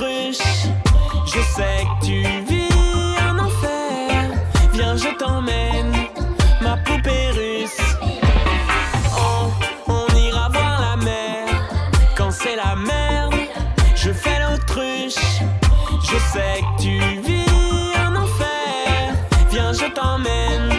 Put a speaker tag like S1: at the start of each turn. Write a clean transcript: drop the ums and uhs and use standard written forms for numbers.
S1: l'autruche. Je sais que tu vis un enfer. Viens, je t'emmène, ma poupée russe. On ira voir la mer. Quand c'est la merde, je fais l'autruche. Je sais que tu vis un enfer. Viens, je t'emmène.